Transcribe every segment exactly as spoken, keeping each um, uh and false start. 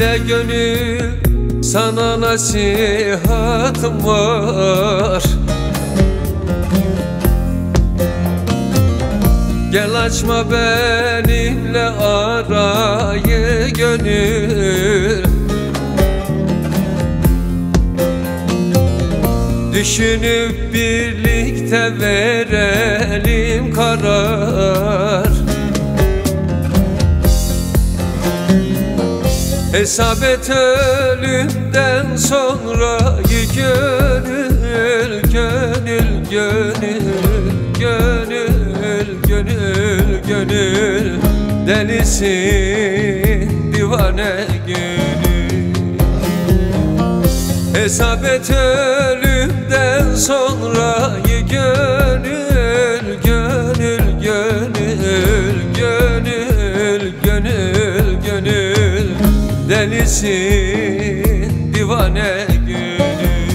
Dinle gönül, sana nasihatım var. Gel açma benimle arayı gönül. Düşünüp birlikte verelim karar. Hesap et ölümden sonrayı gönül, gönül, gönül, gönül, gönül, gönül. Delisin divane gönül. Hesap et ölümden sonrayı gönül, gönül, gönül, gönül, gönül, gönül. Delisin divane gönül.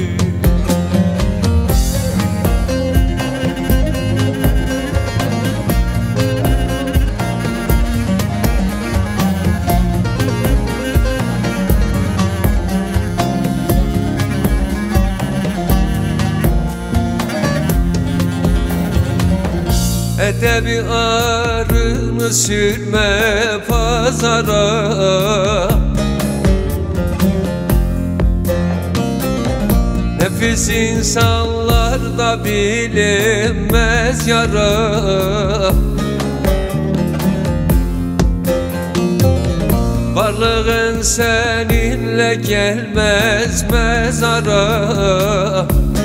Edebi arını sürme pazara. Nefis insanlarda bilinmez yara. Varlığın seninle gelmez mezara.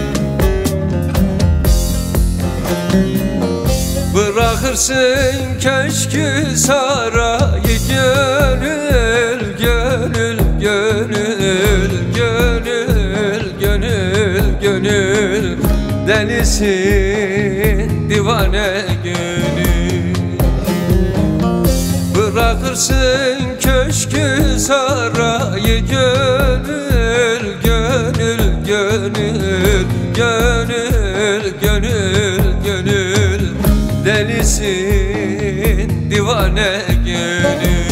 Bırakırsın köşkü sarayı gönül, gönül, gönül, gönül, gönül, gönül. Delisin divane gönül. Bırakırsın köşkü sarayı gönül, gönül, gönül, gönül, gönül, gönül. Delisin divane gönül.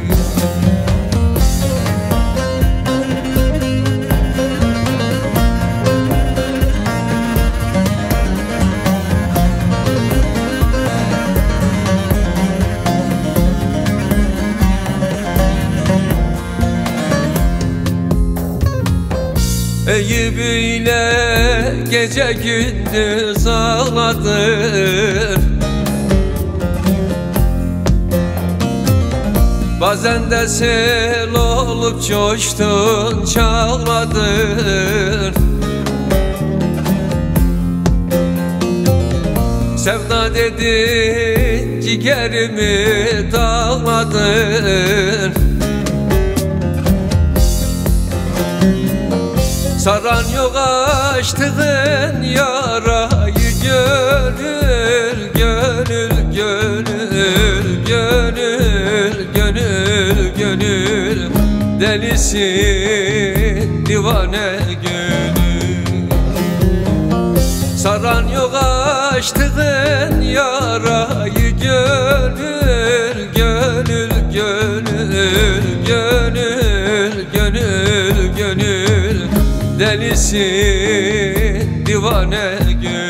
Eyüp ile gece gündüz ağladın. Bazen de sel olup coştun, çağladın. Sevda dedin, ciğerimi dağladın. Saran yok açtığın yarayı gönül, gönül, gönül, gönül, gönül, gönül. Delisin divane gönül. Saran yok açtığın yarayı gönül, gönül, gönül, gönül, gönül, gönül. Delisin divane gönül.